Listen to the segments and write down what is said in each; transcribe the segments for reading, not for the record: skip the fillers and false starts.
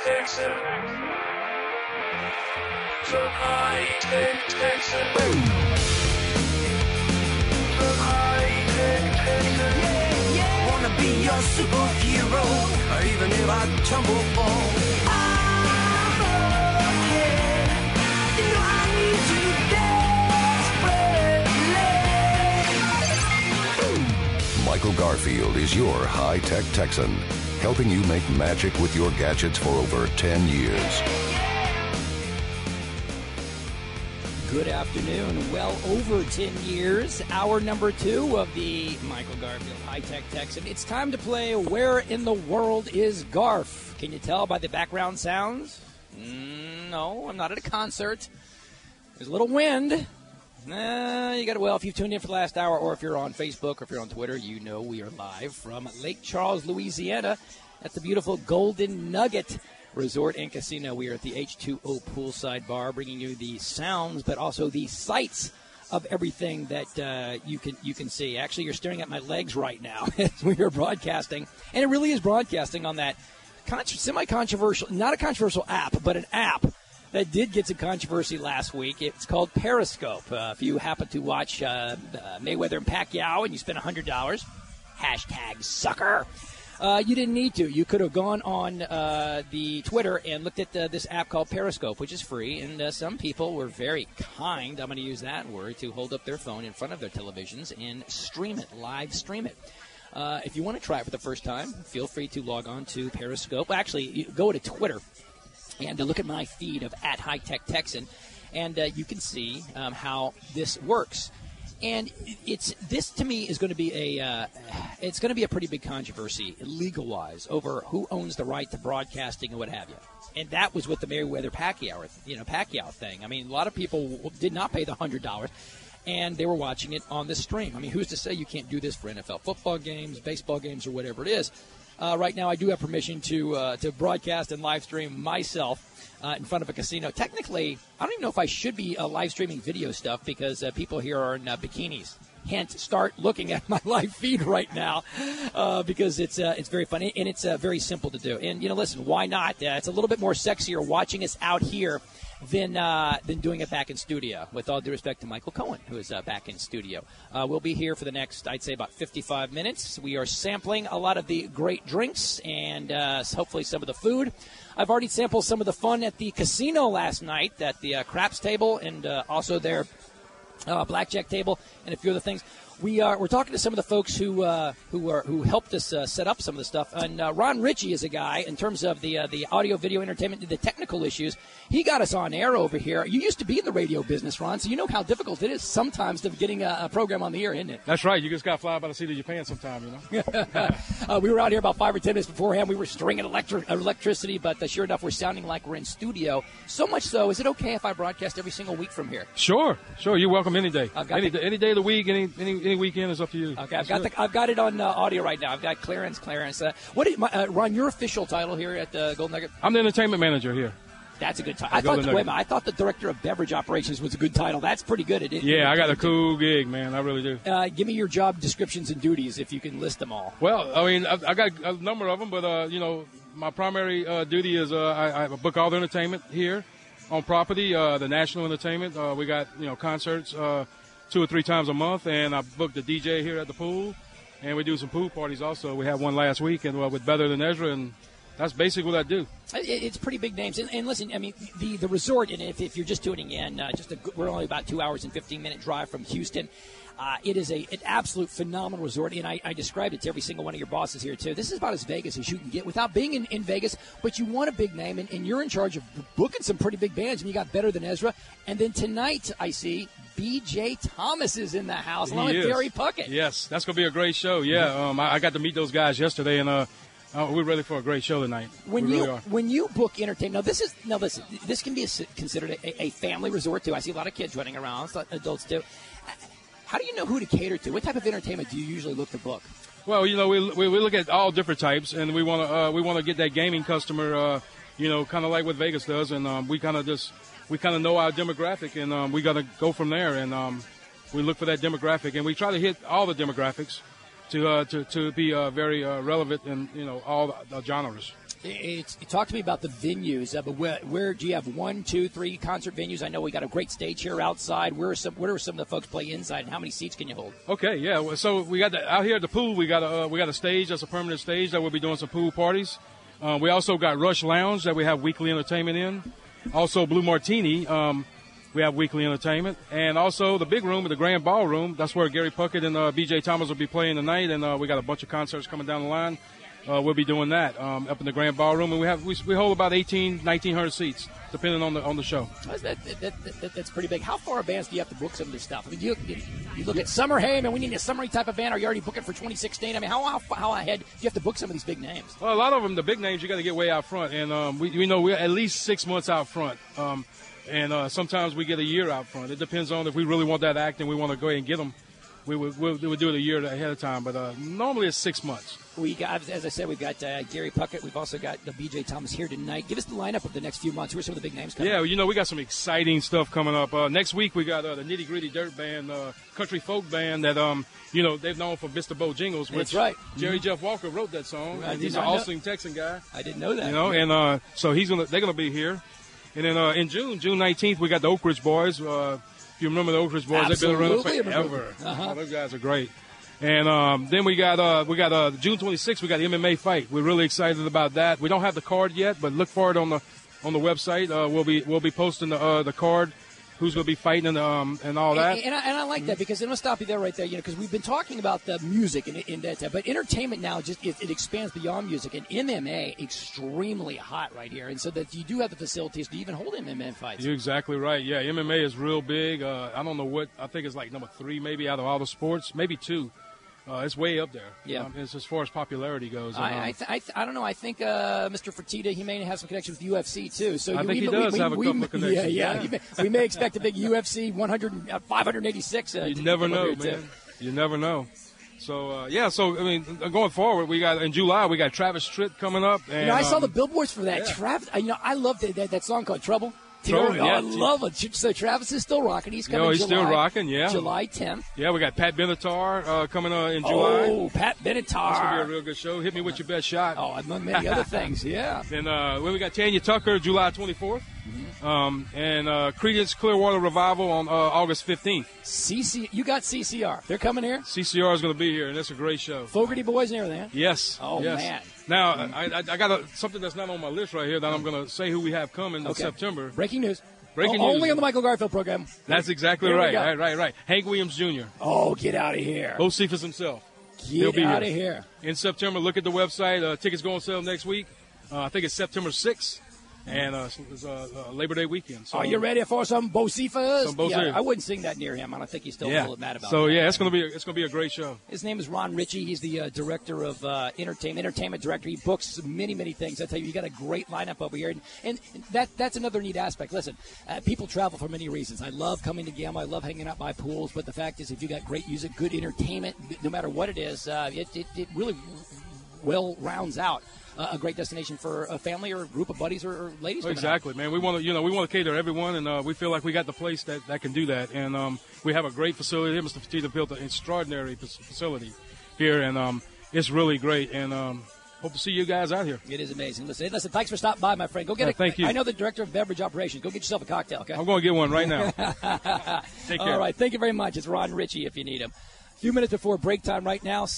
Texan. The High-Tech Texan. The High-Tech Texan. Yeah. Wanna be your superhero, or even if I tumble fall, I'm okay. You know I need you desperately. Michael Garfield is your high-tech Texan, helping you make magic with your gadgets for over 10 years. Good afternoon. Well over 10 years. Hour number 2 of the Michael Garfield High-Tech Texan. It's time to play Where in the World is Garf? Can you tell by the background sounds? No, I'm not at a concert. There's a little wind. If you've tuned in for the last hour, or if you're on Facebook, or if you're on Twitter, you know we are live from Lake Charles, Louisiana, at the beautiful Golden Nugget Resort and Casino. We are at the H2O Poolside Bar, bringing you the sounds, but also the sights of everything that you can see. Actually, you're staring at my legs right now as we are broadcasting, and it really is broadcasting on that semi-controversial, not a controversial app, but an app that did get some controversy last week. It's called Periscope. If you happen to watch Mayweather and Pacquiao and you spend $100, hashtag sucker, you didn't need to. You could have gone on the Twitter and looked at this app called Periscope, which is free, and some people were very kind, I'm going to use that word, to hold up their phone in front of their televisions and stream it, live stream it. If you want to try it for the first time, feel free to log on to Periscope. Actually, you go to Twitter and look at my feed of @HighTechTexan, and you can see how this works. And this to me is going to be a pretty big controversy legal-wise over who owns the right to broadcasting and what have you. And that was with the Mayweather Pacquiao thing. I mean, a lot of people did not pay the $100, and they were watching it on the stream. I mean, who's to say you can't do this for NFL football games, baseball games, or whatever it is? Right now, I do have permission to broadcast and live stream myself in front of a casino. Technically, I don't even know if I should be live streaming video stuff because people here are in bikinis. Hence, start looking at my live feed right now because it's very funny and it's very simple to do. And listen, why not? It's a little bit more sexier watching us out here than doing it back in studio. With all due respect to Michael Cohen, who is back in studio. We'll be here for the next, I'd say, about 55 minutes. We are sampling a lot of the great drinks and hopefully some of the food. I've already sampled some of the fun at the casino last night at the craps table and also their blackjack table and a few other things. We're talking to some of the folks who helped us set up some of the stuff. And Ron Ritchie is a guy in terms of the audio video entertainment, the technical issues. He got us on air over here. You used to be in the radio business, Ron, so you know how difficult it is sometimes to getting a program on the air, isn't it? That's right. You just got to fly by the seat of your pants sometime, We were out here about 5 or 10 minutes beforehand. We were stringing electricity, but sure enough, we're sounding like we're in studio. So much so, is it okay if I broadcast every single week from here? Sure. You're welcome any day. Any day of the week, any weekend is up to you. Okay, I've got it on audio right now. I've got clearance. Ron, your official title here at the Golden Nugget? I'm the entertainment manager here. That's a good title. I thought the director of beverage operations was a good title. That's pretty good. I got a cool gig, man. I really do. Give me your job descriptions and duties if you can list them all. Well, I mean, I got a number of them, but my primary duty is I book all the entertainment here on property. The national entertainment. We got concerts 2 or 3 times a month, and I booked the DJ here at the pool, and we do some pool parties also. We had one last week, and with Better Than Ezra, and that's basically what I do. It's pretty big names. And listen, I mean, the resort, and if you're just tuning in, we're only about 2 hours and 15-minute drive from Houston. It is an absolute phenomenal resort, and I described it to every single one of your bosses here, too. This is about as Vegas as you can get without being in Vegas, but you want a big name, and you're in charge of booking some pretty big bands, and you got Better Than Ezra. And then tonight, I see B.J. Thomas is in the house, along with Gary Puckett. Yes, that's going to be a great show, yeah. I got to meet those guys yesterday, and we're ready for a great show tonight. When you book entertainment, this can be considered a family resort, too. I see a lot of kids running around, adults, too. How do you know who to cater to? What type of entertainment do you usually look to book? Well, we look at all different types, and we want to get that gaming customer, kind of like what Vegas does, and we kind of know our demographic, and we got to go from there, and we look for that demographic, and we try to hit all the demographics to be very relevant in all the genres. Talk to me about the venues. But where do you have 1, 2, 3 concert venues? I know we got a great stage here outside. Where are some of the folks play inside, and how many seats can you hold? Okay, yeah. Well, so we got out here at the pool. We got a stage that's a permanent stage that we'll be doing some pool parties. We also got Rush Lounge that we have weekly entertainment in. Also Blue Martini. We have weekly entertainment, and also the big room, the Grand Ballroom. That's where Gary Puckett and B.J. Thomas will be playing tonight, and we got a bunch of concerts coming down the line. We'll be doing that up in the Grand Ballroom, and we hold about 1,900 seats, depending on the show. That's pretty big. How far advance do you have to book some of this stuff? I mean, you look at summer. Hey, man, we need a summery type of band. Are you already booking for 2016? I mean, how ahead do you have to book some of these big names? Well, a lot of them, the big names, you got to get way out front, and we know we're at least 6 months out front. And sometimes we get a year out front. It depends on if we really want that act and we want to go ahead and get them. We'll do it a year ahead of time, but normally it's 6 months. We got, as I said, we've got Gary Puckett. We've also got the B.J. Thomas here tonight. Give us the lineup of the next few months. Who are some of the big names coming? Yeah, we got some exciting stuff coming up. Next week we got the Nitty Gritty Dirt Band, country folk band that they've known for Mr. Bojingles. Which That's right. Jerry Jeff Walker wrote that song. He's an Austin, Texan guy. I didn't know that. And so they're gonna be here. And then in June 19th, we got the Oak Ridge Boys. If you remember the Oak Ridge Boys, Absolutely. They've been around forever. Uh-huh. Those guys are great. And then we got June 26th. We got the MMA fight. We're really excited about that. We don't have the card yet, but look for it on the website. We'll be posting the card. Who's going to be fighting and all that. And I like that because I'm going to stop you there right there, because we've been talking about the music in that, but entertainment now it expands beyond music, and MMA extremely hot right here, and so that you do have the facilities to even hold MMA fights. You're exactly right. Yeah, MMA is real big. I don't know what, I think it's like number 3 maybe out of all the sports, maybe 2. It's way up there. Yeah. It's as far as popularity goes. I don't know. I think Mr. Fertitta, he may have some connections with UFC too. So I think he does have a couple of connections. Yeah. We may expect a big UFC 586. You never know, man. You never know. So, So, I mean, going forward, we got in July, we got Travis Tritt coming up. And, I saw the billboards for that. Yeah. Travis, I love that song called Trouble. Trouble, I love it. So Travis is still rocking. He's coming. He's still rocking. Yeah, July 10th. Yeah, we got Pat Benatar coming in July. Oh, Pat Benatar. That's gonna be a real good show. Hit me with your best shot. Oh, among many other things. Yeah. Then we got Tanya Tucker, July 24th. And Creedence Clearwater Revival on August 15th. You got CCR. They're coming here? CCR is going to be here, and it's a great show. Fogarty Boys and everything, huh? Yes. Oh, yes. man. Now, I got something that's not on my list right here that I'm going to say who we have coming in September. Breaking news. Breaking news. Only news. on the Michael Garfield program. That's exactly right. Right. Hank Williams Jr. Oh, get out of here. Josephus himself. Get out of here. In September, look at the website. Tickets go on sale next week. I think it's September 6th. And it's Labor Day weekend. So, are you ready for some Bocephus? Some Bocephus. Yeah, I wouldn't sing that near him. I don't think he's still a little mad about so, that. So, it's gonna be a great show. His name is Ron Ritchie. He's the director of entertainment director. He books many things. I tell you got a great lineup over here. And that's another neat aspect. Listen, people travel for many reasons. I love coming to Gamma. I love hanging out by pools. But the fact is, if you got great music, good entertainment, no matter what it is, it really well rounds out a great destination for a family or a group of buddies or ladies. Exactly, man. We want to cater to everyone, and we feel like we got the place that can do that. And we have a great facility. Mr. Fertitta built an extraordinary facility here, and it's really great. And hope to see you guys out here. It is amazing. Listen, thanks for stopping by, my friend. Go get it. Thank you. I know the director of beverage operations. Go get yourself a cocktail, okay? I'm going to get one right now. Take care. All right. Thank you very much. It's Ron Ritchie if you need him. A few minutes before break time right now,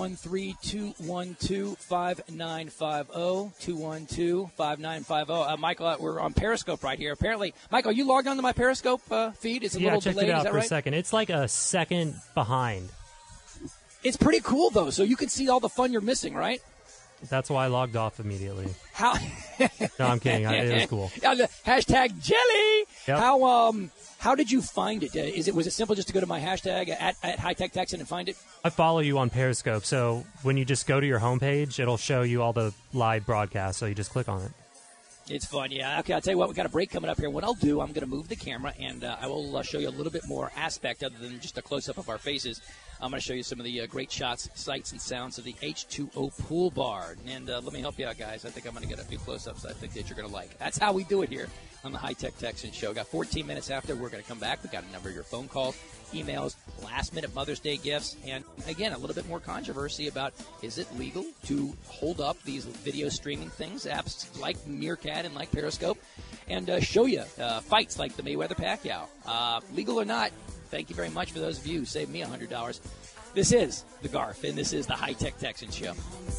713-212-5950, 212-5950. Michael, we're on Periscope right here. Apparently, Michael, you logged onto my Periscope feed? It's a little delayed, it out is that for right? a second. It's like a second behind. It's pretty cool, though, so you can see all the fun you're missing, right? That's why I logged off immediately. How? No, I'm kidding. It was cool. Hashtag jelly. Yep. How did you find it? Was it simple just to go to my hashtag at High Tech Texan and find it? I follow you on Periscope, so when you just go to your homepage, it'll show you all the live broadcasts, so you just click on it. It's fun, yeah. Okay, I'll tell you what, we got a break coming up here. What I'll do, I'm going to move the camera, and I will show you a little bit more aspect other than just a close-up of our faces. I'm going to show you some of the great shots, sights, and sounds of the H2O Pool Bar. And let me help you out, guys. I think I'm going to get a few close-ups I think that you're going to like. That's how we do it here on the High Tech Texan Show. Got 14 minutes after. We're going to come back. We got a number of your phone calls, emails, last-minute Mother's Day gifts, and, again, a little bit more controversy about is it legal to hold up these video streaming things, apps like Meerkat and like Periscope, and show you fights like the Mayweather-Pacquiao. Legal or not, thank you very much for those of you who saved me $100. This is the Garf, and this is the High Tech Texan Show.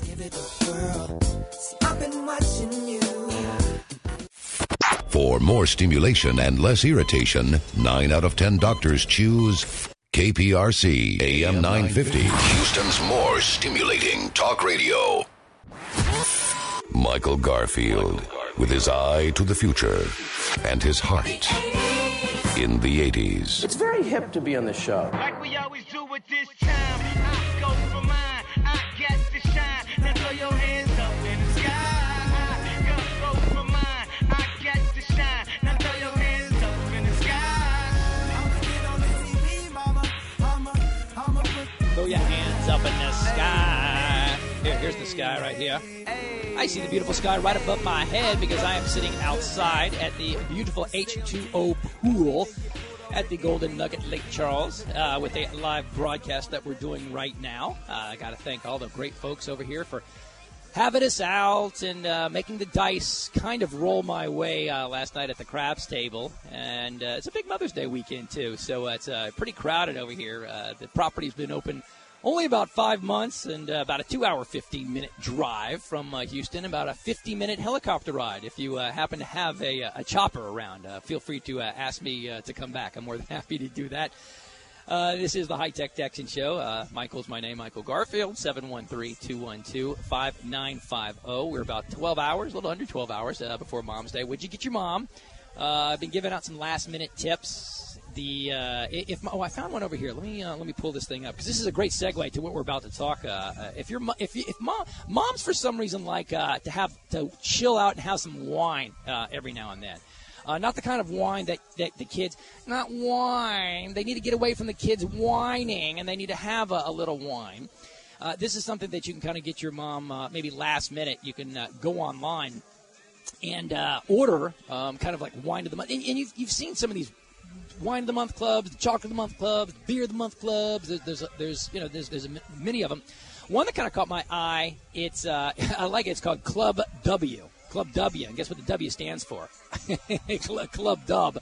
For more stimulation and less irritation, 9 out of 10 doctors choose KPRC AM 950, Houston's more stimulating talk radio. Michael Garfield, with his eye to the future and his heart in the 80s. It's very hip to be on the show. Like we always do with this time, I go for mine, I get to shine. Now throw your hands up in the sky. I go for mine, I get to shine. Now throw your hands up in the sky. I'ma get on the TV, mama. Throw your hands up in the sky. Here's the sky right here. I see the beautiful sky right above my head because I am sitting outside at the beautiful H2O pool at the Golden Nugget Lake Charles with a live broadcast that we're doing right now. I got to thank all the great folks over here for having us out and making the dice kind of roll my way last night at the craps table. And it's a big Mother's Day weekend, too, so it's pretty crowded over here. The property's been open only about 5 months and about a 2-hour, 15-minute drive from Houston, about a 50-minute helicopter ride. If you happen to have a chopper around, feel free to ask me to come back. I'm more than happy to do that. This is the High Tech Texan Show. Michael's my name, Michael Garfield, 713-212-5950. We're about 12 hours, a little under 12 hours before Mom's Day. What'd you get your mom? I've been giving out some last-minute tips. I found one over here. Let me pull this thing up because this is a great segue to what we're about to talk. If moms for some reason like to chill out and have some wine every now and then. Not the kind of wine that the kids, not wine. They need to get away from the kids whining, and they need to have a little wine. This is something that you can kind of get your mom maybe last minute. You can go online and order kind of like wine of the month. And you've seen some of these wine of the month clubs, the chocolate of the month clubs, beer of the month clubs. There's many of them. One that kind of caught my eye. It's I like it. It's called Club W. Club W, and guess what the W stands for? Club Dub.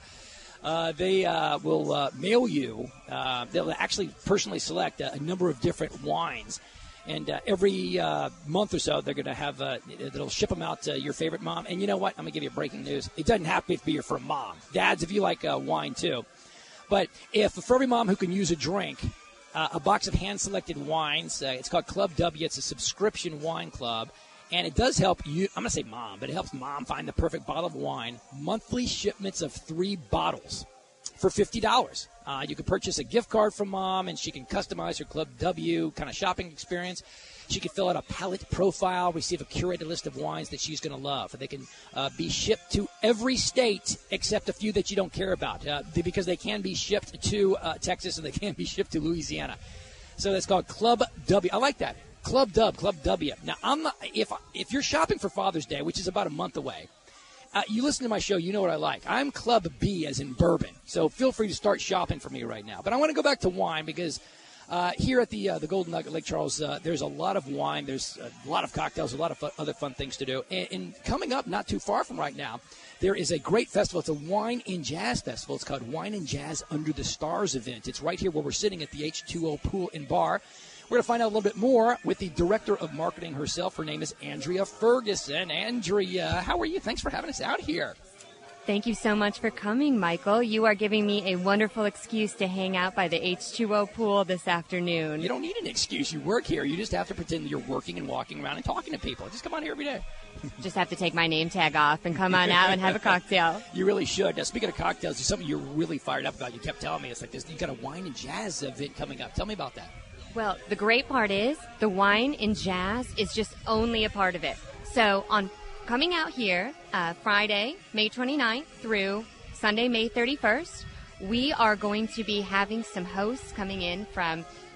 They will mail you. They'll actually personally select a number of different wines. And every month or so, they're going to have they'll ship them out to your favorite mom. And you know what? I'm going to give you breaking news. It doesn't have to be for a mom. Dads, if you like wine too. But for every mom who can use a drink, a box of hand-selected wines. It's called Club W. It's a subscription wine club. And it does help you. I'm going to say mom, but it helps mom find the perfect bottle of wine. Monthly shipments of 3 bottles for $50. You can purchase a gift card from mom, and she can customize her Club W kind of shopping experience. She can fill out a palate profile, receive a curated list of wines that she's going to love. They can be shipped to every state except a few that you don't care about because they can be shipped to Texas and they can be shipped to Louisiana. So that's called Club W. I like that. Club W. Now, if you're shopping for Father's Day, which is about a month away, you listen to my show, you know what I like. I'm Club B as in bourbon, so feel free to start shopping for me right now. But I want to go back to wine because here at the Golden Nugget Lake Charles, there's a lot of wine. There's a lot of cocktails, a lot of other fun things to do. And coming up, not too far from right now, there is a great festival. It's a wine and jazz festival. It's called Wine and Jazz Under the Stars event. It's right here where we're sitting at the H2O Pool and Bar. We're going to find out a little bit more with the director of marketing herself. Her name is Andrea Ferguson. Andrea, how are you? Thanks for having us out here. Thank you so much for coming, Michael. You are giving me a wonderful excuse to hang out by the H2O pool this afternoon. You don't need an excuse. You work here. You just have to pretend that you're working and walking around and talking to people. Just come on here every day. Just have to take my name tag off and come on out and have a cocktail. You really should. Now, speaking of cocktails, there's something you're really fired up about. You kept telling me it's like this. You got a wine and jazz event coming up. Tell me about that. Well, the great part is the wine and jazz is just only a part of it. So coming out here Friday, May 29th through Sunday, May 31st, we are going to be having some hosts coming in from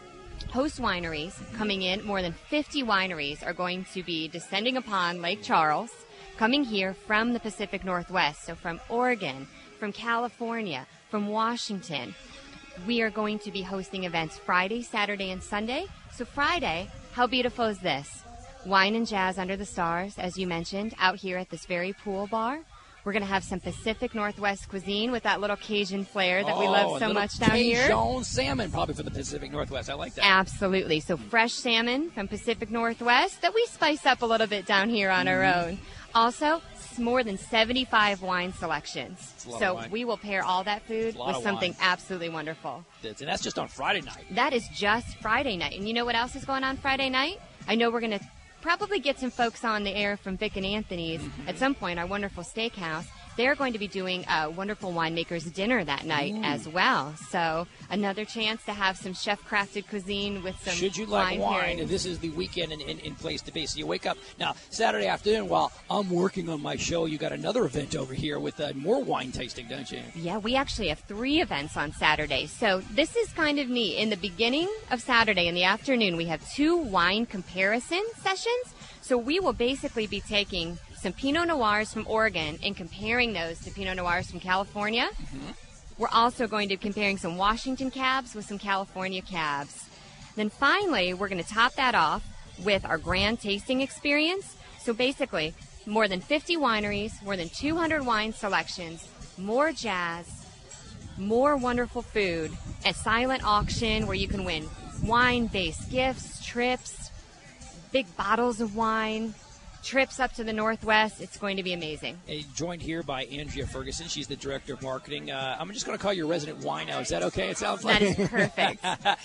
host wineries coming in. More than 50 wineries are going to be descending upon Lake Charles, coming here from the Pacific Northwest, so from Oregon, from California, from Washington. We are going to be hosting events Friday, Saturday, and Sunday. So Friday, how beautiful is this? Wine and jazz under the stars, as you mentioned, out here at this very pool bar. We're going to have some Pacific Northwest cuisine with that little Cajun flair that we love so much down here. Cajun salmon, probably for the Pacific Northwest. I like that. Absolutely. So fresh salmon from Pacific Northwest that we spice up a little bit down here on our own. Also, more than 75 wine selections. So we will pair all that food with something absolutely wonderful. And that's just on Friday night. That is just Friday night. And you know what else is going on Friday night? I know we're going to probably get some folks on the air from Vic and Anthony's at some point, our wonderful steakhouse. They're going to be doing a wonderful winemakers dinner that night as well. So another chance to have some chef-crafted cuisine with some Should you like wine, pairings. and this is the weekend in place to be. So you wake up. Now, Saturday afternoon, while I'm working on my show, you got another event over here with more wine tasting, don't you? Yeah, we actually have 3 events on Saturday. So this is kind of neat. In the beginning of Saturday, in the afternoon, we have 2 wine comparison sessions. So we will basically be taking some Pinot Noirs from Oregon and comparing those to Pinot Noirs from California. We're also going to be comparing some Washington cabs with some California cabs. Then finally, we're going to top that off with our grand tasting experience. So basically, more than 50 wineries, more than 200 wine selections, more jazz, more wonderful food, a silent auction where you can win wine-based gifts, trips, big bottles of wine, trips up to the Northwest. It's going to be amazing. Joined here by Andrea Ferguson. She's the director of marketing. I'm just going to call you a resident wino. Is that okay? It sounds like That is perfect.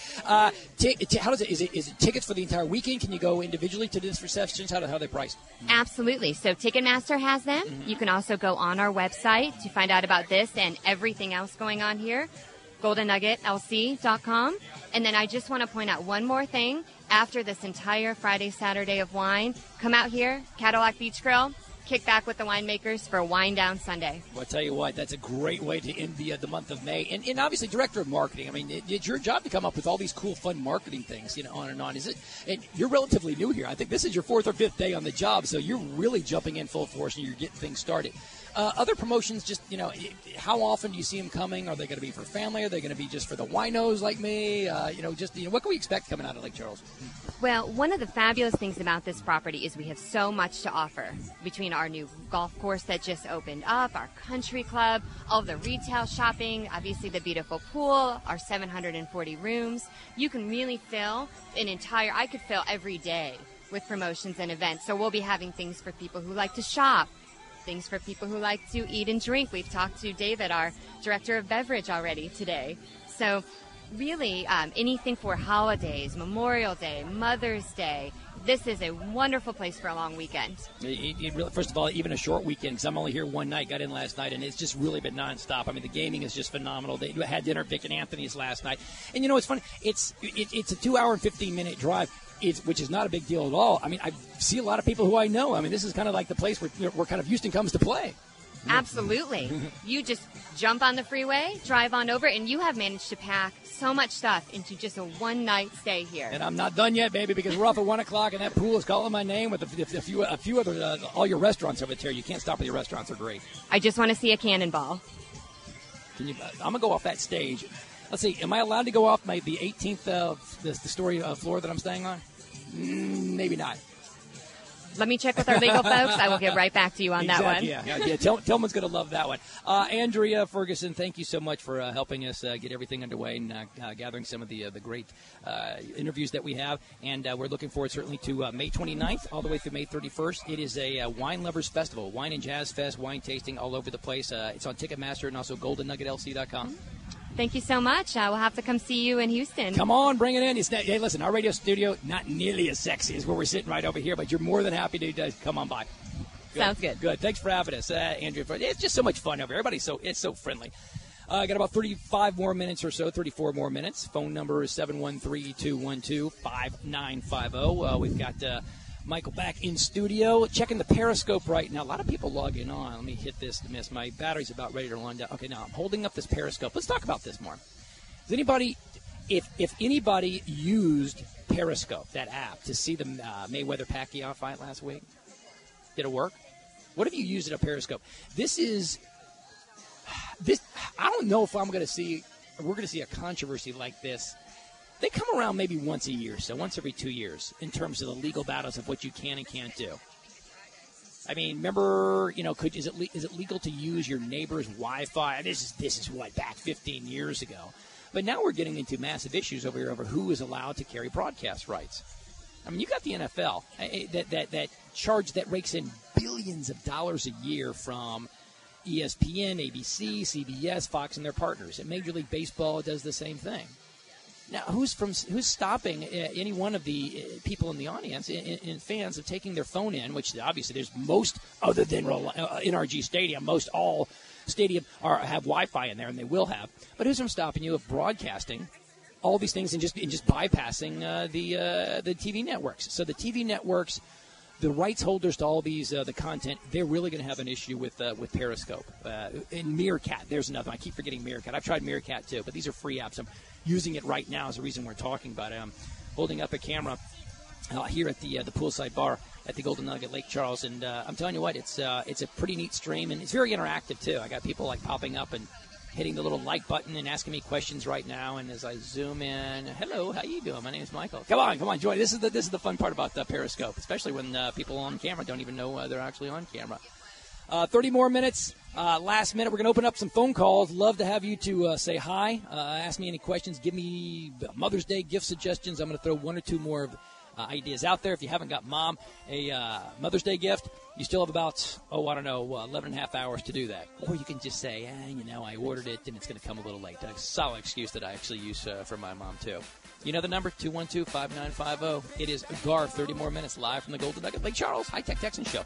how does it? Is it tickets for the entire weekend? Can you go individually to these receptions? How are they priced? Absolutely. So Ticketmaster has them. You can also go on our website to find out about this and everything else going on here, goldennuggetlc.com. And then I just want to point out one more thing. After this entire Friday, Saturday of wine, come out here, Cadillac Beach Grill, kick back with the winemakers for a Wine Down Sunday. Well, I'll tell you what, that's a great way to end the month of May. And obviously, director of marketing. I mean, it's your job to come up with all these cool, fun marketing things, on and on. Is it? And you're relatively new here. I think this is your 4th or 5th day on the job, so you're really jumping in full force and you're getting things started. Other promotions, just, how often do you see them coming? Are they going to be for family? Are they going to be just for the winos like me? What can we expect coming out of Lake Charles? Well, one of the fabulous things about this property is we have so much to offer between our new golf course that just opened up, our country club, all the retail shopping, obviously the beautiful pool, our 740 rooms. You can really fill I could fill every day with promotions and events. So we'll be having things for people who like to shop, things for people who like to eat and drink. We've talked to David, our director of beverage, already today. So really anything for holidays, Memorial Day, Mother's Day. This is a wonderful place for a long weekend. It really, first of all, even a short weekend, because I'm only here one night, got in last night, and it's just really been nonstop. I mean, the gaming is just phenomenal. They had dinner at Vic and Anthony's last night. And, it's funny. It's a 2-hour and 15-minute drive. Which is not a big deal at all. I mean, I see a lot of people who I know. I mean, this is kind of like the place where kind of Houston comes to play. Absolutely. You just jump on the freeway, drive on over, and you have managed to pack so much stuff into just a one-night stay here. And I'm not done yet, baby, because we're off at 1 o'clock, and that pool is calling my name with a few other, all your restaurants over there. You can't stop at your restaurants. They're great. I just want to see a cannonball. I'm going to go off that stage. Let's see. Am I allowed to go off the 18th the story floor that I'm staying on? Maybe not. Let me check with our legal folks. I will get right back to you on that one. Yeah. Tillman's going to love that one. Andrea Ferguson, thank you so much for helping us get everything underway and gathering some of the great interviews that we have. And we're looking forward certainly to May 29th all the way through May 31st. It is a wine lovers festival, wine and jazz fest, wine tasting all over the place. It's on Ticketmaster and also goldennuggetlc.com. Thank you so much. We'll have to come see you in Houston. Come on, bring it in. Hey, listen, our radio studio, not nearly as sexy as where we're sitting right over here, but you're more than happy to come on by. Sounds good. Good. Thanks for having us, Andrea. It's just so much fun over here. Everybody's so friendly. Got about 35 more minutes or so, 34 more minutes. Phone number is 713-212-5950. We've got Michael back in studio, checking the Periscope right now. A lot of people logging on. Let me hit this to miss. My battery's about ready to run down. Okay, now I'm holding up this Periscope. Let's talk about this more. Does anybody if anybody used Periscope, that app, to see the Mayweather-Pacquiao fight last week, did it work? What if you used it on Periscope? This. I don't know if we're going to see a controversy like this. They come around maybe once a year, so once every 2 years, in terms of the legal battles of what you can and can't do. I mean, remember, is it legal to use your neighbor's Wi-Fi? This is what, back 15 years ago. But now we're getting into massive issues over here over who is allowed to carry broadcast rights. I mean, you got the NFL that rakes in billions of dollars a year from ESPN, ABC, CBS, Fox, and their partners. And Major League Baseball does the same thing. Now, who's stopping any one of the people in the audience and fans of taking their phone in, which obviously there's most, other than NRG Stadium, most all stadium have Wi-Fi in there, and they will have. But who's from stopping you of broadcasting all these things and just bypassing the TV networks? So the TV networks, the rights holders to all these the content, they're really going to have an issue with Periscope and Meerkat. There's another one. I keep forgetting Meerkat. I've tried Meerkat too, but these are free apps. I'm using it right now as the reason we're talking about it. I'm holding up a camera here at the poolside bar at the Golden Nugget, Lake Charles, and I'm telling you what, it's a pretty neat stream, and it's very interactive too. I got people like popping up and hitting the little like button and asking me questions right now. And as I zoom in, hello, how you doing? My name is Michael. Come on, join. This is the fun part about Periscope, especially when people on camera don't even know they're actually on camera. 30 more minutes. Last minute, we're going to open up some phone calls. Love to have you to say hi, ask me any questions, give me Mother's Day gift suggestions. I'm going to throw one or two more ideas out there. If you haven't got Mom a Mother's Day gift, you still have about, 11 and a half hours to do that. Or you can just say, I ordered it and it's going to come a little late. That's a solid excuse that I actually use for my mom, too. You know the number, 212-5950. It is Garth, 30 more minutes live from the Golden Nugget, Lake Charles, High Tech Texan Show.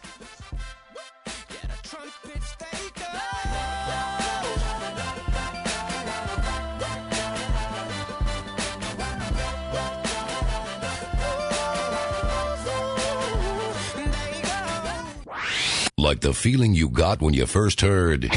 Like the feeling you got when you first heard.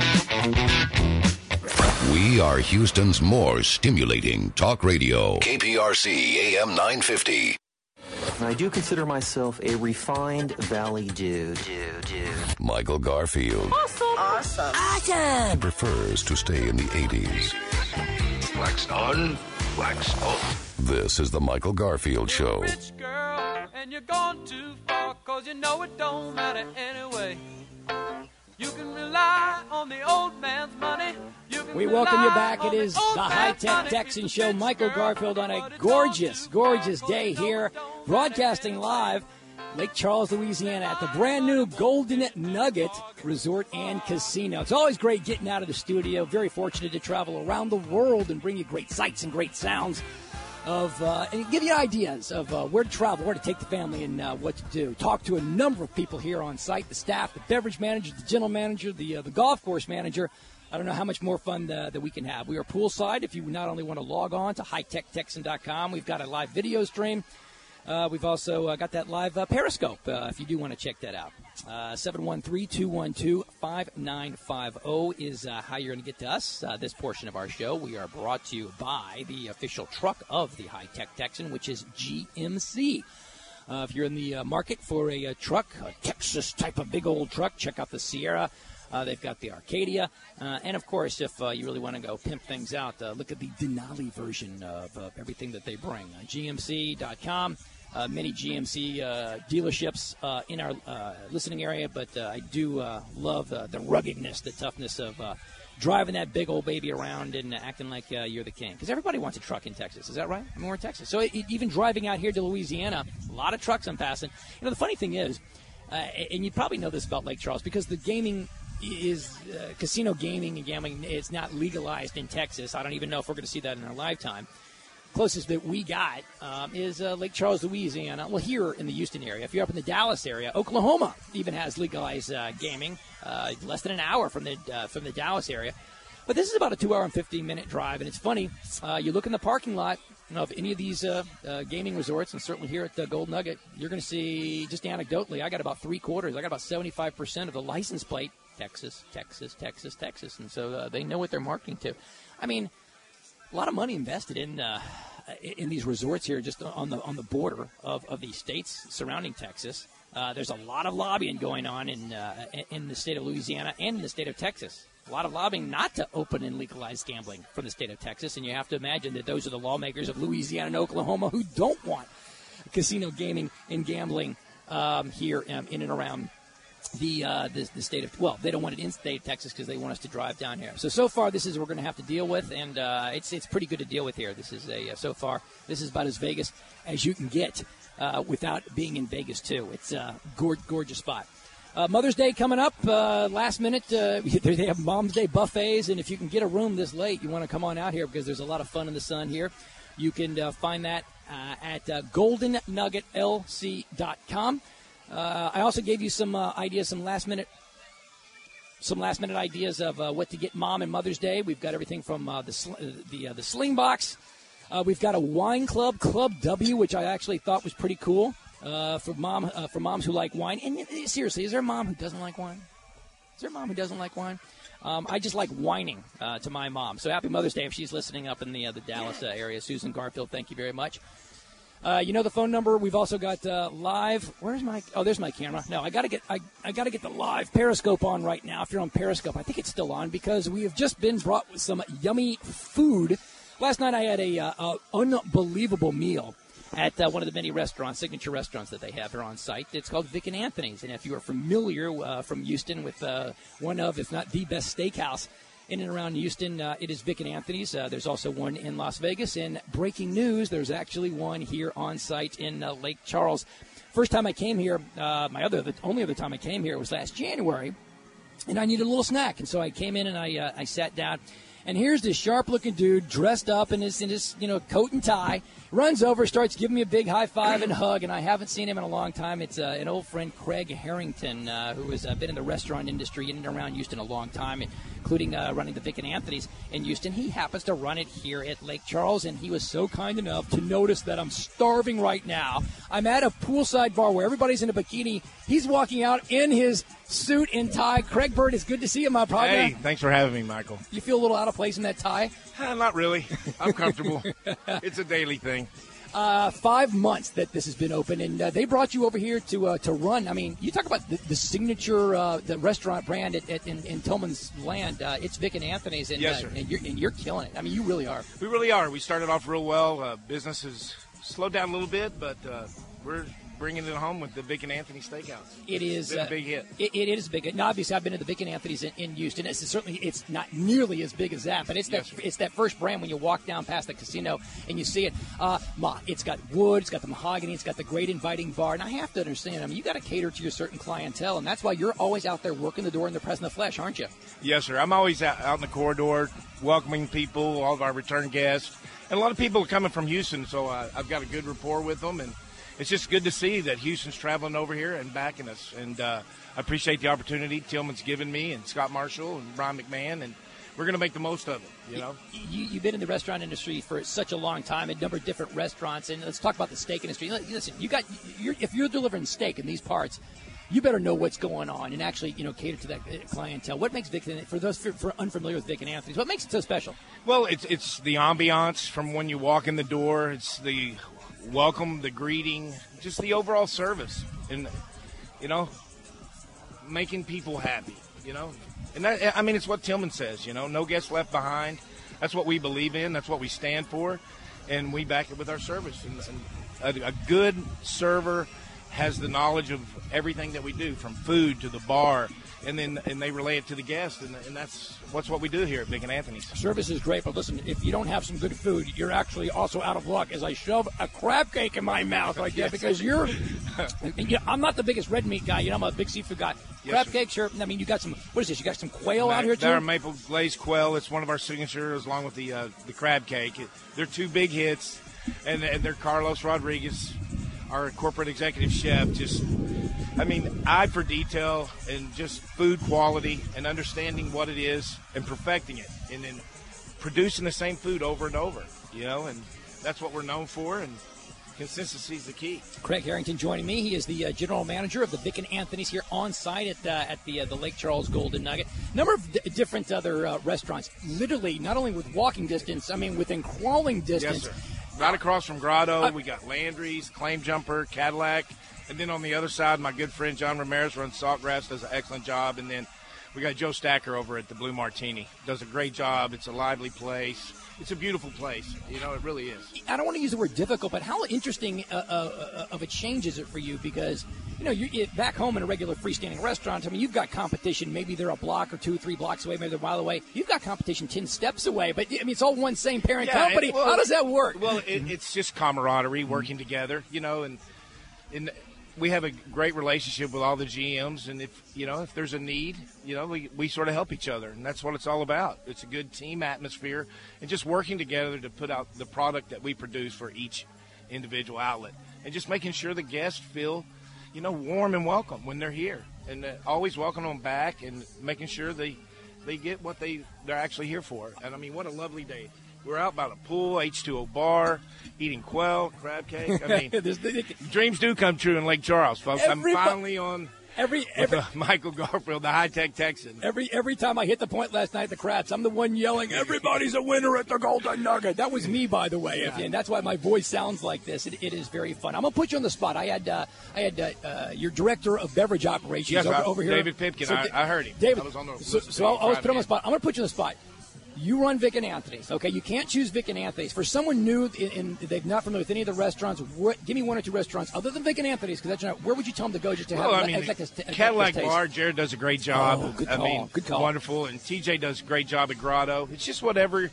We are Houston's more stimulating talk radio. KPRC AM 950. I do consider myself a refined valley dude. Michael Garfield. Awesome. Prefers to stay in the 80s. Wax on, wax off. This is the Michael Garfield Show. Rich girl, and you're gone too far, 'cause you know it don't matter anyway. You can rely on the old man's money. We welcome you back. It is the High Tech Texan Show. Michael Garfield on a gorgeous, gorgeous day here, broadcasting live Lake Charles, Louisiana, at the brand new Golden Nugget Resort and Casino. It's always great getting out of the studio. Very fortunate to travel around the world and bring you great sights and great sounds and give you ideas of where to travel, where to take the family, and what to do. Talk to a number of people here on site, the staff, the beverage manager, the general manager, the golf course manager. I don't know how much more fun that we can have. We are poolside. If you not only want to log on to hightech.texan.com, we've got a live video stream. We've also got that live Periscope if you do want to check that out. 713-212-5950 is how you're going to get to us. This portion of our show, we are brought to you by the official truck of the High Tech Texan, which is GMC. If you're in the market for a truck, a Texas type of big old truck, check out the Sierra. They've got the Arcadia. And, of course, if you really want to go pimp things out, look at the Denali version of everything that they bring. GMC.com. Many GMC dealerships in our listening area, but I do love the ruggedness, the toughness of driving that big old baby around and acting like you're the king. Because everybody wants a truck in Texas. Is that right? I mean, we're in Texas. So even driving out here to Louisiana, a lot of trucks I'm passing. You know, the funny thing is, and you probably know this about Lake Charles, because the gaming is casino gaming and gambling, it's not legalized in Texas. I don't even know if we're going to see that in our lifetime. Closest that we got is Lake Charles, Louisiana. Well, here in the Houston area. If you're up in the Dallas area, Oklahoma even has legalized gaming, less than an hour from the Dallas area. But this is about a 2-hour and 15-minute drive, and it's funny. You look in the parking lot of any of these gaming resorts, and certainly here at the Gold Nugget, you're going to see, just anecdotally, I got about 3/4. I got about 75% of the license plate, Texas, Texas, Texas, Texas. And so they know what they're marketing to. I mean, a lot of money invested in these resorts here, just on the border of these states surrounding Texas. There's a lot of lobbying going on in the state of Louisiana and in the state of Texas. A lot of lobbying not to open and legalize gambling from the state of Texas, and you have to imagine that those are the lawmakers of Louisiana and Oklahoma who don't want casino gaming and gambling here in and around the state of, well, they don't want it in the state of Texas because they want us to drive down here. So far, this is what we're going to have to deal with, and it's pretty good to deal with here. This is so far, this is about as Vegas as you can get without being in Vegas, too. It's a gorgeous spot. Mother's Day coming up, last minute. They have Mom's Day buffets, and if you can get a room this late, you want to come on out here because there's a lot of fun in the sun here. You can find that at goldennuggetlc.com. I also gave you some ideas, some last minute ideas of what to get Mom and Mother's Day. We've got everything from the Sling Box. We've got a wine club, Club W, which I actually thought was pretty cool for moms who like wine. And seriously, is there a mom who doesn't like wine? Is there a mom who doesn't like wine? I just like whining to my mom. So happy Mother's Day if she's listening up in the Dallas area. Susan Garfield, thank you very much. You know the phone number. We've also got live. Where's my? Oh, there's my camera. No, I gotta get the live Periscope on right now. If you're on Periscope, I think it's still on because we have just been brought with some yummy food. Last night I had a unbelievable meal at one of the many restaurants, signature restaurants that they have here on site. It's called Vic and Anthony's, and if you are familiar from Houston with one of, if not the best steakhouse in and around Houston, it is Vic and Anthony's. There's also one in Las Vegas. And breaking news, there's actually one here on site in Lake Charles. First time I came here, the only other time I came here was last January, and I needed a little snack. And so I came in and I sat down. And here's this sharp-looking dude dressed up in his coat and tie, runs over, starts giving me a big high five and hug, and I haven't seen him in a long time. It's an old friend, Craig Harrington, who has been in the restaurant industry in and around Houston a long time, including running the Vic and Anthony's in Houston. He happens to run it here at Lake Charles, and he was so kind enough to notice that I'm starving right now. I'm at a poolside bar where everybody's in a bikini. He's walking out in his suit and tie. Craig Bird, it's good to see you, my partner. Hey, thanks for having me, Michael. You feel a little out of place in that tie? Not really. I'm comfortable. It's a daily thing. 5 months that this has been open, and they brought you over here to run. I mean, you talk about the signature the restaurant brand in Tillman's Land. It's Vic and Anthony's, and, yes, sir. And you're killing it. I mean, you really are. We really are. We started off real well. Business has slowed down a little bit, but we're bringing it home with the Vic and Anthony Steakhouse. It's been a big hit. It is big. Now, obviously, I've been to the Vic and Anthony's in Houston. It's not nearly as big as that, but it's that first brand when you walk down past the casino and you see it. It's got wood, it's got the mahogany, it's got the great inviting bar. And I have to understand, I mean, you got to cater to your certain clientele, and that's why you're always out there working the door and the present of the flesh, aren't you? Yes, sir. I'm always out in the corridor welcoming people, all of our return guests. And a lot of people are coming from Houston, so I've got a good rapport with them, and it's just good to see that Houston's traveling over here and backing us. And I appreciate the opportunity Tillman's given me, and Scott Marshall and Brian McMahon, and we're going to make the most of it, you know. You've been in the restaurant industry for such a long time, a number of different restaurants, and let's talk about the steak industry. Listen, if you're delivering steak in these parts, you better know what's going on and actually, cater to that clientele. What makes Vic, for those for unfamiliar with Vic and Anthony's, what makes it so special? Well, it's the ambiance from when you walk in the door. It's the welcome, the greeting, just the overall service, and making people happy. And that, I mean, it's what Tillman says. No guest left behind. That's what we believe in. That's what we stand for, and we back it with our service. And a good server has the knowledge of everything that we do, from food to the bar, and they relay it to the guests, and that's what we do here at Vic and Anthony's. Service is great, but listen, if you don't have some good food, you're actually also out of luck. As I shove a crab cake in my mouth like that, because I'm not the biggest red meat guy. I'm a big seafood guy. Crab cake, sure. I mean, you got some. What is this? You got some quail out here too? Our maple glazed quail. It's one of our signatures, along with the crab cake. They're two big hits, and they're Carlos Rodriguez, our corporate executive chef, eye for detail and just food quality and understanding what it is and perfecting it, and then producing the same food over and over, and that's what we're known for. And consistency is the key. Craig Harrington joining me. He is the general manager of the Vic and Anthony's here on site at the Lake Charles Golden Nugget. Number of different other restaurants, literally not only with walking distance, I mean within crawling distance. Yes, sir. Right across from Grotto, we got Landry's, Claim Jumper, Cadillac, and then on the other side, my good friend John Ramirez runs Saltgrass, does an excellent job, and then we got Joe Stacker over at the Blue Martini, does a great job. It's a lively place. It's a beautiful place. You know, it really is. I don't want to use the word difficult, but how interesting of a change is it for you? Because, you know, you're back home in a regular freestanding restaurant, I mean, you've got competition. Maybe they're a block or 2 or 3 blocks away. Maybe they're a mile away. You've got competition 10 steps away. But, I mean, it's all one same parent company. How does that work? Well, it's just camaraderie, working together, you know, and we have a great relationship with all the GMs, and if there's a need, you know, we sort of help each other, and that's what it's all about. It's a good team atmosphere, and just working together to put out the product that we produce for each individual outlet, and just making sure the guests feel, you know, warm and welcome when they're here, and always welcoming them back, and making sure they get what they're actually here for. And I mean, what a lovely day. We're out by the pool, H2O bar, eating quail, crab cake. I mean, dreams do come true in Lake Charles, folks. I'm finally on with Michael Garfield, the high-tech Texan. Every time I hit the point last night at the Kratz, I'm the one yelling, "Everybody's a winner at the Golden Nugget." That was me, by the way, and that's why my voice sounds like this. It is very fun. I'm gonna put you on the spot. I had your director of beverage operations over here, David Pipkin. So, I heard him. David. I was on the so I was put on the spot. I'm gonna put you on the spot. You run Vic and Anthony's, okay? You can't choose Vic and Anthony's. For someone new and they're not familiar with any of the restaurants, give me 1 or 2 restaurants other than Vic and Anthony's, because where would you tell them to go just to have Cadillac Bar, Jared does a great job. Oh, good call. Good call. Wonderful. And TJ does a great job at Grotto. It's just whatever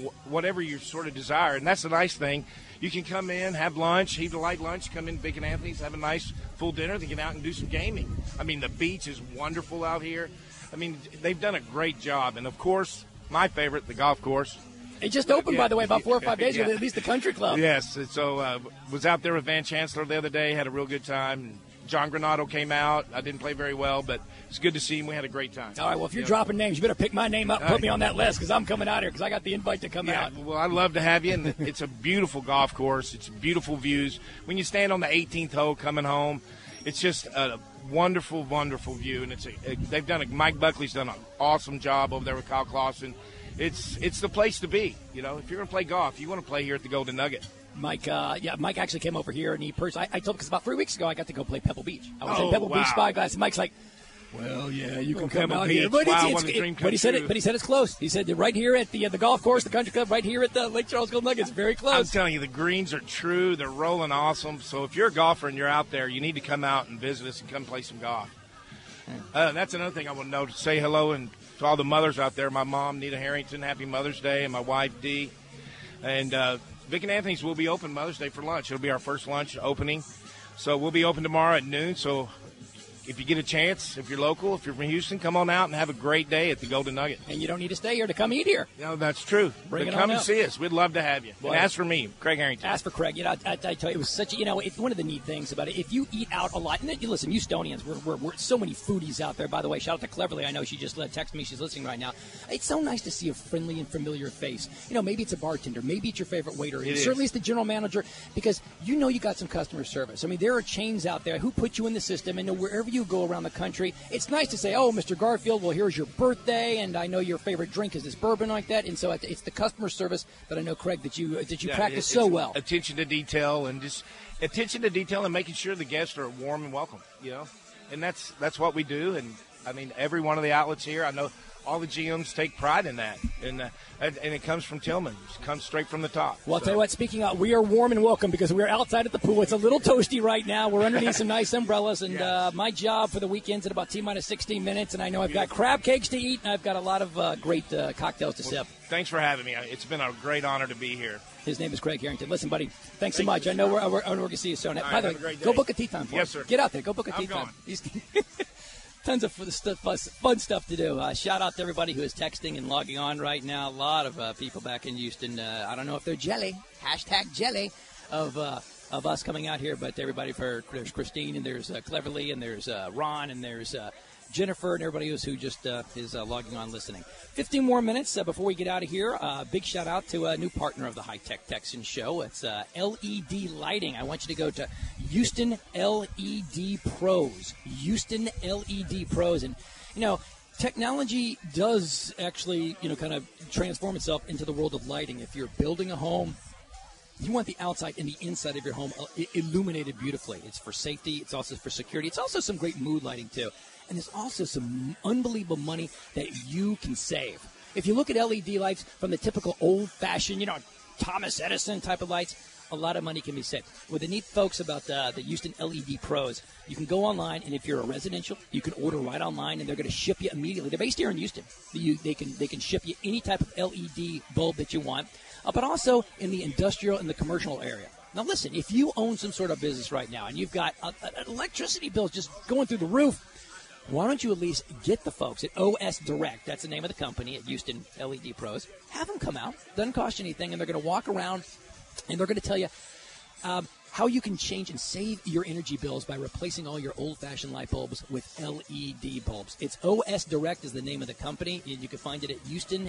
you sort of desire, and that's the nice thing. You can come in, have lunch, eat a light lunch, come in Vic and Anthony's, have a nice full dinner, then get out and do some gaming. I mean, the beach is wonderful out here. I mean, they've done a great job. And, of course, my favorite, the golf course. It just opened, by the way, about 4 or 5 days ago, at least the country club. Yes. So was out there with Van Chancellor the other day, had a real good time. John Granato came out. I didn't play very well, but it's good to see him. We had a great time. All right, well, if you're dropping names, you better pick my name up and put me on that list, because I'm coming out here because I got the invite to come out. Well, I'd love to have you, and it's a beautiful golf course. It's beautiful views. When you stand on the 18th hole coming home, it's just a wonderful, wonderful view, and Mike Buckley's done an awesome job over there with Kyle Clausen. It's the place to be. You know, if you're going to play golf, you want to play here at the Golden Nugget. Mike actually came over here, and I told him, because about 3 weeks ago I got to go play Pebble Beach. I was at Pebble Beach Spyglass, and Mike's like, "Well, yeah, you can come out here." But he said it's close. He said right here at the golf course, the country club, right here at the Lake Charles Golden Nugget. It's very close. I'm telling you, the greens are true. They're rolling awesome. So if you're a golfer and you're out there, you need to come out and visit us and come play some golf. That's another thing I want to know. To say hello and to all the mothers out there. My mom, Nita Harrington, happy Mother's Day, and my wife, Dee. And Vic and Anthony's will be open Mother's Day for lunch. It'll be our first lunch opening. So we'll be open tomorrow at noon. So if you get a chance, if you're local, if you're from Houston, come on out and have a great day at the Golden Nugget. And you don't need to stay here to come eat here. No, that's true. Come and see us. We'd love to have you. Well, and ask for me, Craig Harrington. Ask for Craig. You know, I tell you, it was such a, it's one of the neat things about it. If you eat out a lot, and listen, Houstonians, we're so many foodies out there. By the way, shout out to Cleverly. I know she just texted me. She's listening right now. It's so nice to see a friendly and familiar face. You know, maybe it's a bartender. Maybe it's your favorite waiter. Certainly it's the general manager, because you know you got some customer service. I mean, there are chains out there who put you in the system, and wherever you go around the country, it's nice to say, "Oh, Mr. Garfield, well, here's your birthday, and I know your favorite drink is this bourbon," like that. And so it's the customer service that I know, Craig, that you practice so well. Attention to detail, and just attention to detail, and making sure the guests are warm and welcome. You know, and that's what we do. And I mean, every one of the outlets here, I know all the GMs take pride in that, and it comes from Tillman. It comes straight from the top. Well, I'll tell you what, speaking of, we are warm and welcome because we're outside at the pool. It's a little toasty right now. We're underneath some nice umbrellas, and my job for the weekend's at about T-minus 16 minutes, and I know I've got crab cakes to eat, and I've got a lot of great cocktails to sip. Thanks for having me. It's been a great honor to be here. His name is Craig Harrington. Listen, buddy, thanks so much. I know we're going to see you soon. By the way, go book a tea time for us. Yes, sir. Get out there. Go book a tea time. Tons of fun stuff to do. Shout out to everybody who is texting and logging on right now. A lot of people back in Houston. I don't know if they're jelly, #jelly, of us coming out here, but everybody, there's Christine, and there's Cleverly, and there's Ron, and there's Jennifer, and everybody else who just is logging on listening. 15 more minutes before we get out of here. Big shout-out to a new partner of the High Tech Texan Show. It's LED Lighting. I want you to go to Houston LED Pros. Houston LED Pros. And, technology does actually, kind of transform itself into the world of lighting. If you're building a home, you want the outside and the inside of your home illuminated beautifully. It's for safety. It's also for security. It's also some great mood lighting, too. And there's also some unbelievable money that you can save. If you look at LED lights from the typical old-fashioned, Thomas Edison type of lights, a lot of money can be saved. With the neat folks about the Houston LED Pros, you can go online, and if you're a residential, you can order right online, and they're going to ship you immediately. They're based here in Houston. They can ship you any type of LED bulb that you want, but also in the industrial and the commercial area. Now, listen, if you own some sort of business right now, and you've got an electricity bill just going through the roof, why don't you at least get the folks at OS Direct, that's the name of the company at Houston LED Pros, have them come out. Doesn't cost you anything, and they're going to walk around, and they're going to tell you how you can change and save your energy bills by replacing all your old-fashioned light bulbs with LED bulbs. It's OS Direct is the name of the company, and you can find it at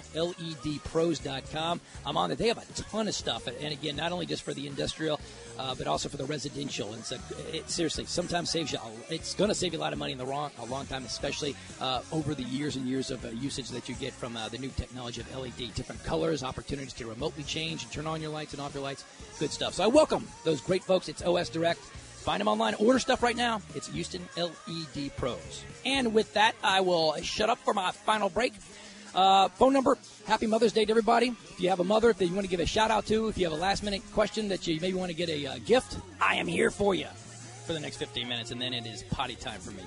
HoustonLEDPros.com. I'm on it. They have a ton of stuff, and again, not only just for the industrial, but also for the residential. And it seriously, sometimes saves you. It's going to save you a lot of money in a long time, especially over the years and years of usage that you get from the new technology of LED. Different colors, opportunities to remotely change and turn on your lights and off your lights. Good stuff. So I welcome those great folks. It's OS Direct. Find them online. Order stuff right now. It's Houston LED Pros. And with that, I will shut up for my final break. Phone number, happy Mother's Day to everybody. If you have a mother that you want to give a shout-out to, if you have a last-minute question that you maybe want to get a gift, I am here for you for the next 15 minutes, and then it is potty time for me.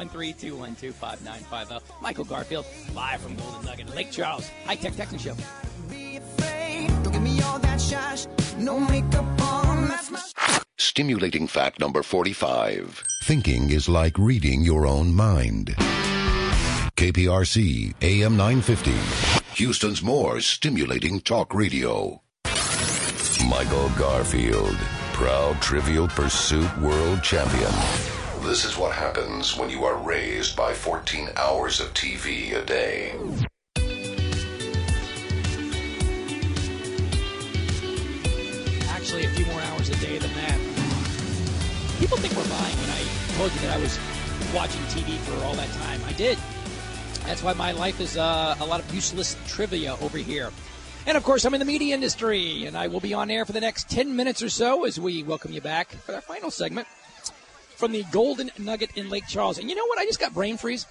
713-212-5950. Michael Garfield, live from Golden Nugget, Lake Charles, High Tech Texan Show. Be afraid, don't give me all that shush, no makeup on, that's my... Stimulating fact number 45. Thinking is like reading your own mind. KPRC AM 950. Houston's more stimulating talk radio. Michael Garfield, proud Trivial Pursuit world champion. This is what happens when you are raised by 14 hours of TV a day. Actually, a few more hours a day than that. People think we're lying when I told you that I was watching TV for all that time. I did. That's why my life is a lot of useless trivia over here. And, of course, I'm in the media industry, and I will be on air for the next 10 minutes or so as we welcome you back for our final segment from the Golden Nugget in Lake Charles. And you know what? I just got brain freeze.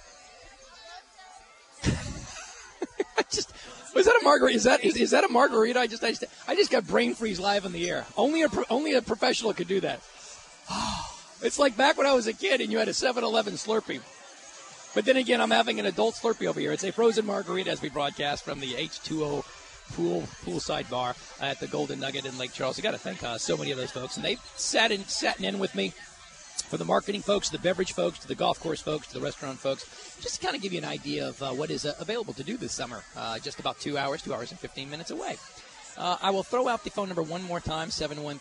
Was that a margarita? Is that a margarita? I just got brain freeze live in the air. Only a professional could do that. It's like back when I was a kid and you had a 7-Eleven Slurpee. But then again, I'm having an adult Slurpee over here. It's a frozen margarita as we broadcast from the H2O poolside bar at the Golden Nugget in Lake Charles. I got to thank so many of those folks, and they've sat in with me. From the marketing folks, to the beverage folks, to the golf course folks, to the restaurant folks, just to kind of give you an idea of what is available to do this summer. Just about 2 hours and 15 minutes away. I will throw out the phone number one more time,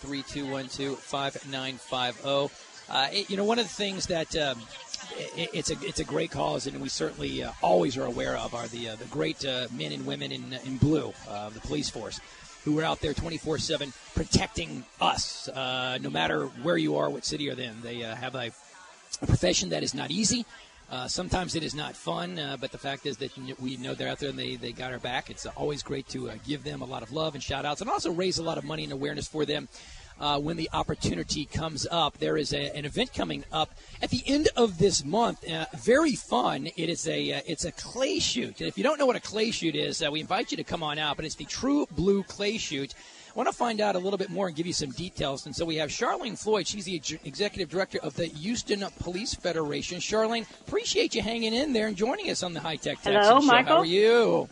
713-212-5950. One of the things that it's a great cause, and we certainly always are aware of, are the great men and women in blue, the police force, who are out there 24/7 protecting us, no matter where you are, what city you're in. They have a profession that is not easy. Sometimes it is not fun, but the fact is that we know they're out there and they got our back. It's always great to give them a lot of love and shout-outs, and also raise a lot of money and awareness for them when the opportunity comes up. There is an event coming up at the end of this month. Very fun. It's a clay shoot. And if you don't know what a clay shoot is, we invite you to come on out. But it's the True Blue Clay Shoot. I want to find out a little bit more and give you some details. And so we have Charlene Floyd. She's the executive director of the Houston Police Federation. Charlene, appreciate you hanging in there and joining us on the High Tech Texan Show. Michael. How are you?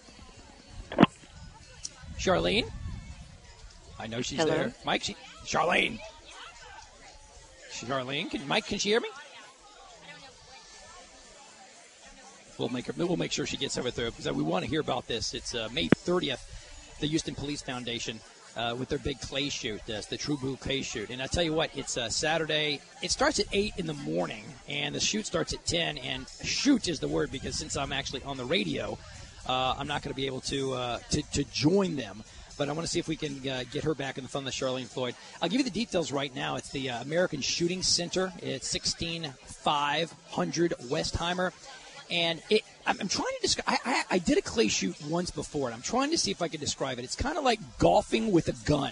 Charlene? I know she's there. Mike, Charlene, can she hear me? We'll make sure she gets over through because we want to hear about this. It's May 30th. The Houston Police Foundation with their big clay shoot, the True Blue clay shoot. And I tell you what, it's Saturday. It starts at 8 in the morning, and the shoot starts at 10. And shoot is the word because since I'm actually on the radio, I'm not going to be able to join them. But I want to see if we can get her back in the phone with Charlene Floyd. I'll give you the details right now. It's the American Shooting Center. It's 16500 Westheimer. And I'm trying to describe. I did a clay shoot once before, and I'm trying to see if I can describe it. It's kind of like golfing with a gun.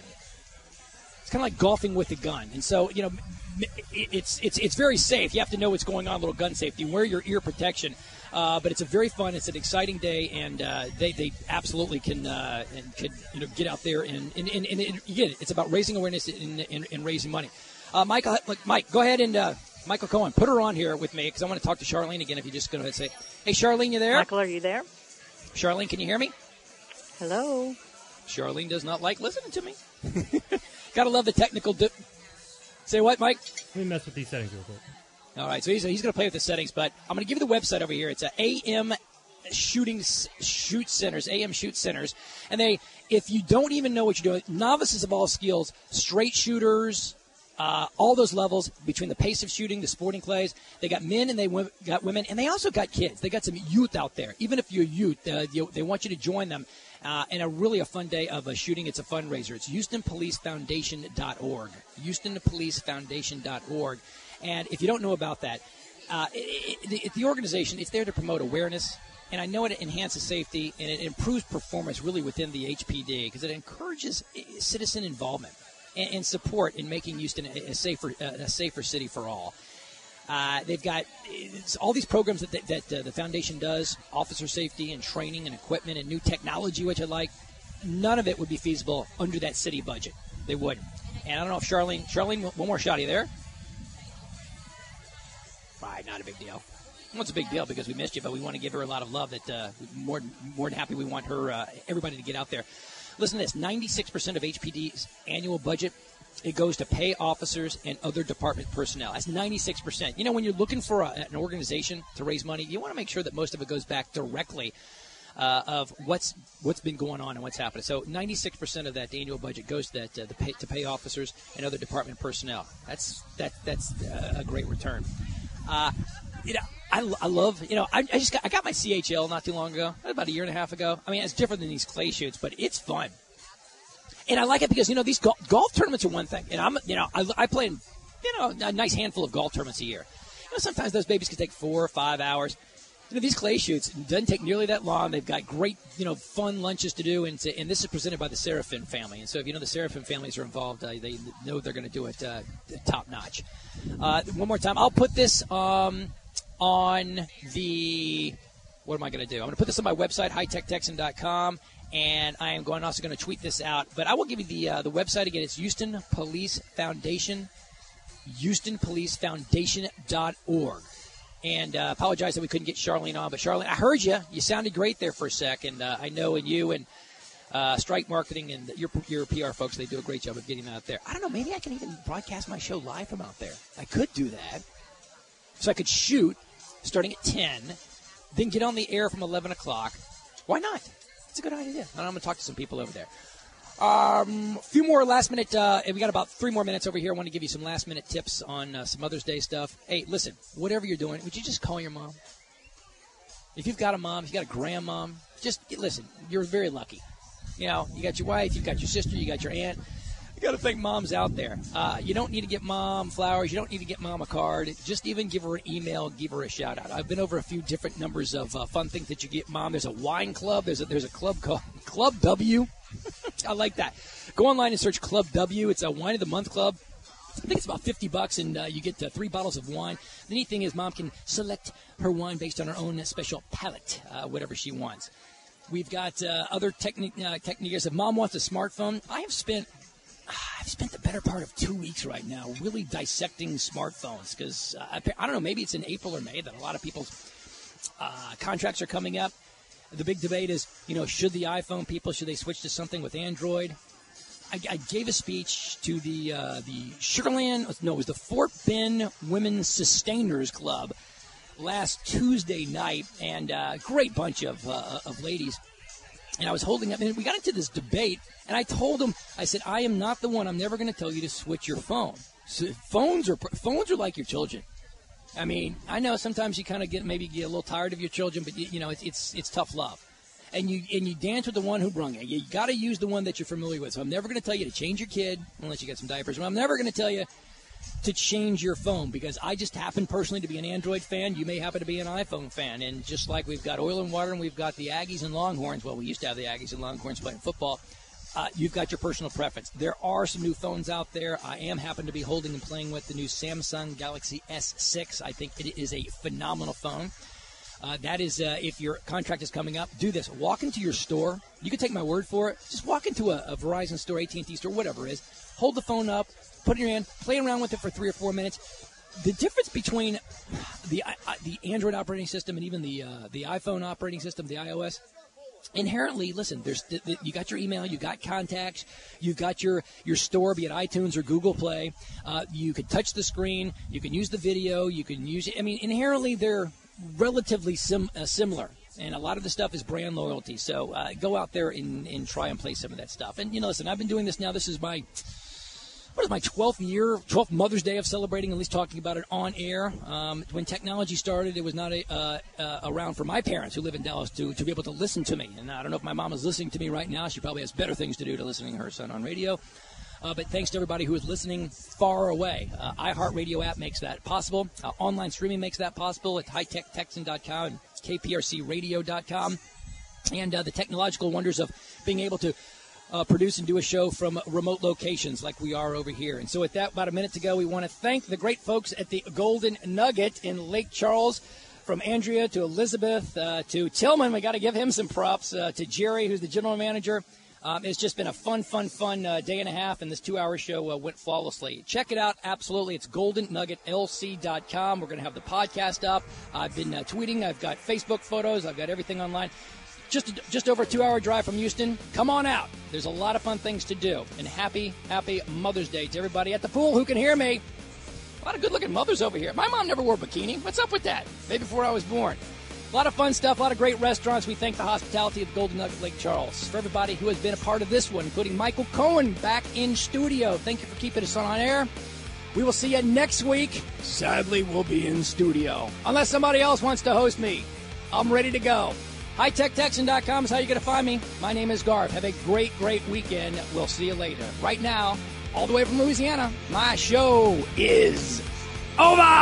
And so, you know, it's very safe. You have to know what's going on, little gun safety. Wear your ear protection. But it's a very fun. It's an exciting day, and they absolutely can get out there and again, it's about raising awareness and raising money. Mike, go ahead and Michael Cohen, put her on here with me because I want to talk to Charlene again. If you just go ahead and say, "Hey, Charlene, you there?" Michael, are you there? Charlene, can you hear me? Hello. Charlene does not like listening to me. Gotta love the technical. Say what, Mike? Let me mess with these settings real quick. All right, so he's going to play with the settings, but I'm going to give you the website over here. It's AM Shoot Centers, and if you don't even know what you're doing, novices of all skills, straight shooters, all those levels between the pace of shooting, the sporting clays. They got men and they got women, and they also got kids. They got some youth out there. Even if you're youth, they want you to join them. And a fun day of shooting. It's a fundraiser. It's HoustonPoliceFoundation.org. HoustonPoliceFoundation.org. And if you don't know about that, the organization, it's there to promote awareness. And I know it enhances safety and it improves performance really within the HPD because it encourages citizen involvement and support in making Houston a safer city for all. They've got all these programs that the foundation does, officer safety and training and equipment and new technology, which I like. None of it would be feasible under that city budget. They wouldn't. And I don't know if Charlene, one more shot. Are you there? Right, not a big deal. Well, it's a big deal because we missed you, but we want to give her a lot of love. That more than happy. We want her, everybody to get out there. Listen to this: 96% of HPD's annual budget, it goes to pay officers and other department personnel. That's 96%. You know, when you're looking for an organization to raise money, you want to make sure that most of it goes back directly of what's been going on and what's happening. So 96% of that annual budget goes to that to pay officers and other department personnel. That's a great return. I love, I got my CHL not too long ago, about a year and a half ago. I mean, it's different than these clay shoots, but it's fun. And I like it because, these golf tournaments are one thing. And I play in, a nice handful of golf tournaments a year. Sometimes those babies can take 4 or 5 hours. These clay shoots, it doesn't take nearly that long. They've got great, fun lunches to do. And this is presented by the Seraphin family. And so if the Seraphin families are involved, they know they're going to do it top notch. One more time. I'll put this on the, what am I going to do? I'm going to put this on my website, hightechtexan.com. And I am also going to tweet this out. But I will give you the website again. It's Houston Police Foundation, HoustonPoliceFoundation.org. And apologize that we couldn't get Charlene on. But Charlene, I heard you. You sounded great there for a sec. And I know you and Strike Marketing and your PR folks, they do a great job of getting out there. I don't know. Maybe I can even broadcast my show live from out there. I could do that. So I could shoot starting at 10, then get on the air from 11 o'clock. Why not? It's a good idea. I'm going to talk to some people over there. A few more last-minute we got about 3 more minutes over here. I want to give you some last-minute tips on some Mother's Day stuff. Hey, listen, whatever you're doing, would you just call your mom? If you've got a mom, if you've got a grandmom, just listen. You're very lucky. You got your wife, you've got your sister, you got your aunt. You got to thank moms out there. You don't need to get mom flowers. You don't need to get mom a card. Just even give her an email, give her a shout-out. I've been over a few different numbers of fun things that you get mom. There's a wine club. There's a club called Club W. I like that. Go online and search Club W. It's a Wine of the Month club. I think it's about $50, and you get 3 bottles of wine. The neat thing is mom can select her wine based on her own special palate, whatever she wants. We've got other techniques. If mom wants a smartphone, I've spent the better part of 2 weeks right now really dissecting smartphones because, I don't know, maybe it's in April or May that a lot of people's contracts are coming up. The big debate is, should the iPhone people, should they switch to something with Android? I gave a speech to the Sugarland, no, it was the Fort Bend Women's Sustainers Club last Tuesday night, and a great bunch of ladies. And I was holding up, and we got into this debate, and I told him, I said, I am not the one. I'm never going to tell you to switch your phone. So phones are like your children. I mean, I know sometimes you kind of get a little tired of your children, but it's tough love. And you dance with the one who brung you. You got to use the one that you're familiar with. So I'm never going to tell you to change your kid unless you get some diapers. But I'm never going to tell you to change your phone, because I just happen personally to be an Android fan. You may happen to be an iPhone fan. And just like we've got Oil and Water and we've got the Aggies and Longhorns, well, we used to have the Aggies and Longhorns playing football, you've got your personal preference. There are some new phones out there. I happen to be holding and playing with the new Samsung Galaxy S6. I think it is a phenomenal phone. That is, if your contract is coming up, do this. Walk into your store. You can take my word for it. Just walk into a Verizon store, AT&T store, whatever it is. Hold the phone up, put it in your hand, play around with it for 3 or 4 minutes. The difference between the Android operating system and even the iPhone operating system, the iOS, inherently, listen, you got your email, you got contacts, you got your store, be it iTunes or Google Play. You can touch the screen, you can use the video, you can use it. I mean, inherently, they're relatively similar, and a lot of the stuff is brand loyalty. So go out there and try and play some of that stuff. And listen, I've been doing this now. This is my 12th Mother's Day of celebrating, at least talking about it on air. When technology started, it was not around for my parents who live in Dallas to be able to listen to me. And I don't know if my mom is listening to me right now. She probably has better things to do to listening to her son on radio. But thanks to everybody who is listening far away. iHeartRadio app makes that possible. Online streaming makes that possible at hightechtexan.com and kprcradio.com. And the technological wonders of being able to produce and do a show from remote locations like we are over here. And so with that, about a minute to go, we want to thank the great folks at the Golden Nugget in Lake Charles. From Andrea to Elizabeth to Tillman, we got to give him some props. To Jerry, who's the general manager. It's just been a fun day and a half, and this 2-hour show went flawlessly. Check it out, absolutely. It's goldennuggetlc.com. We're going to have the podcast up. I've been tweeting. I've got Facebook photos. I've got everything online. Just over a 2-hour drive from Houston. Come on out. There's a lot of fun things to do. And happy Mother's Day to everybody at the pool who can hear me. A lot of good-looking mothers over here. My mom never wore a bikini. What's up with that? Maybe before I was born. A lot of fun stuff, a lot of great restaurants. We thank the hospitality of the Golden Nugget Lake Charles. For everybody who has been a part of this one, including Michael Cohen back in studio, thank you for keeping us on air. We will see you next week. Sadly, we'll be in studio. Unless somebody else wants to host me. I'm ready to go. HightechTexan.com is how you're going to find me. My name is Garth. Have a great weekend. We'll see you later. Right now, all the way from Louisiana, my show is over.